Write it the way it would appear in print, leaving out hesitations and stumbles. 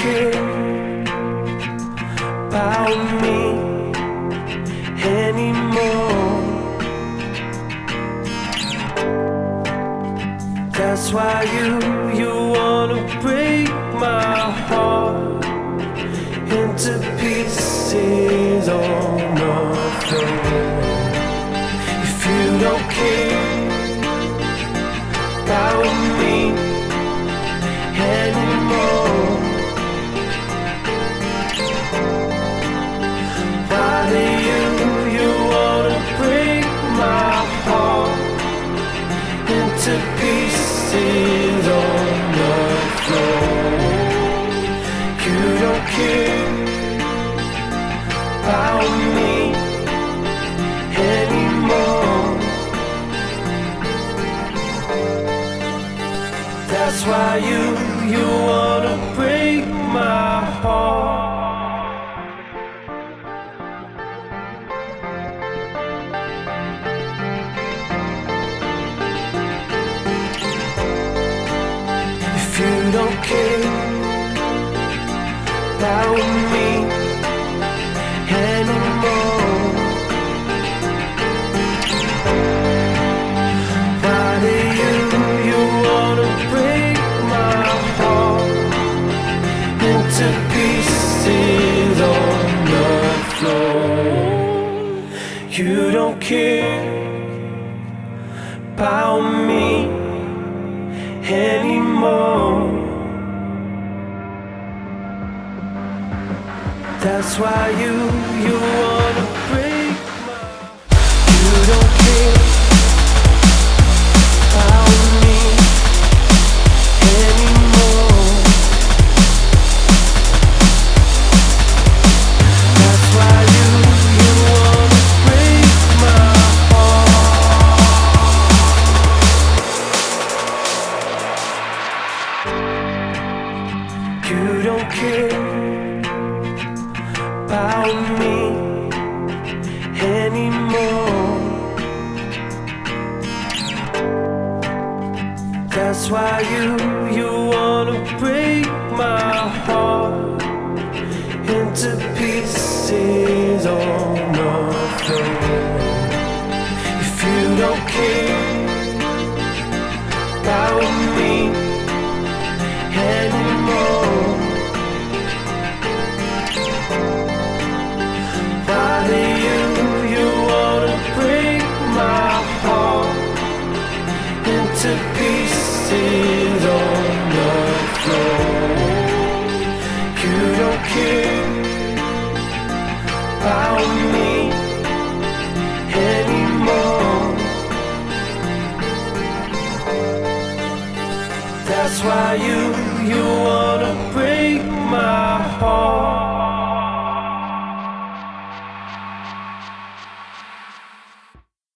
care about me anymore. That's why you wanna break my heart into pieces on the floor. If you don't care about me anymore, why do you wanna break my heart into pieces on the floor? You don't care about me anymore. That's why you wanna break my heart. If you don't care about me anymore, why do you wanna break my heart into pieces on the floor? You don't care about me anymore. That's why you wanna break my. You don't care about me anymore. That's why you wanna break my heart. You don't care about me anymore. That's why you wanna break my heart into pieces on the floor. If you don't care about me anymore, why do you wanna break my heart into pieces on the floor? You don't care about me anymore. That's why you wanna break my heart.